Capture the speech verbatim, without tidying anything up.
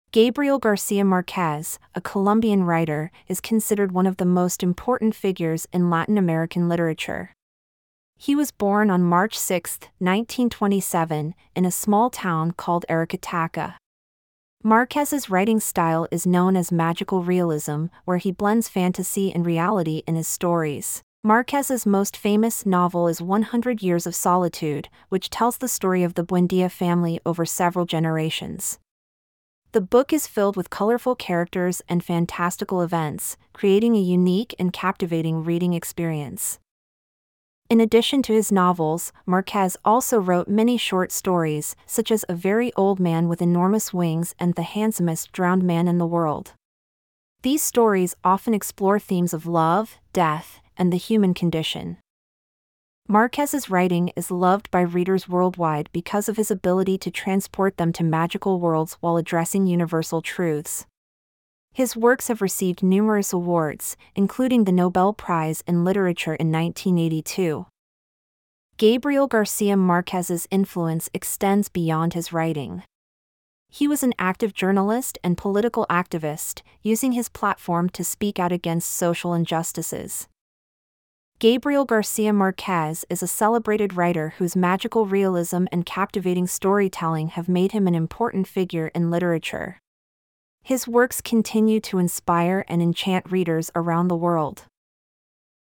Gabriel Garcia Marquez, a Colombian writer, is considered one of the most important figures in Latin American literature. He was born on March sixth, nineteen twenty-seven, in a small town called Aracataca. Marquez's writing style is known as magical realism, where he blends fantasy and reality in his stories. Marquez's most famous novel is one hundred Years of Solitude, which tells the story of the Buendia family over several generations. The book is filled with colorful characters and fantastical events, creating a unique and captivating reading experience. In addition to his novels, Marquez also wrote many short stories, such as A Very Old Man with Enormous Wings and The Handsomest Drowned Man in the World. These stories often explore themes of love, death, and the human condition. Marquez's writing is loved by readers worldwide because of his ability to transport them to magical worlds while addressing universal truths. His works have received numerous awards, including the Nobel Prize in Literature in nineteen eighty-two. Gabriel Garcia Marquez's influence extends beyond his writing. He was an active journalist and political activist, using his platform to speak out against social injustices. Gabriel Garcia Marquez is a celebrated writer whose magical realism and captivating storytelling have made him an important figure in literature. His works continue to inspire and enchant readers around the world.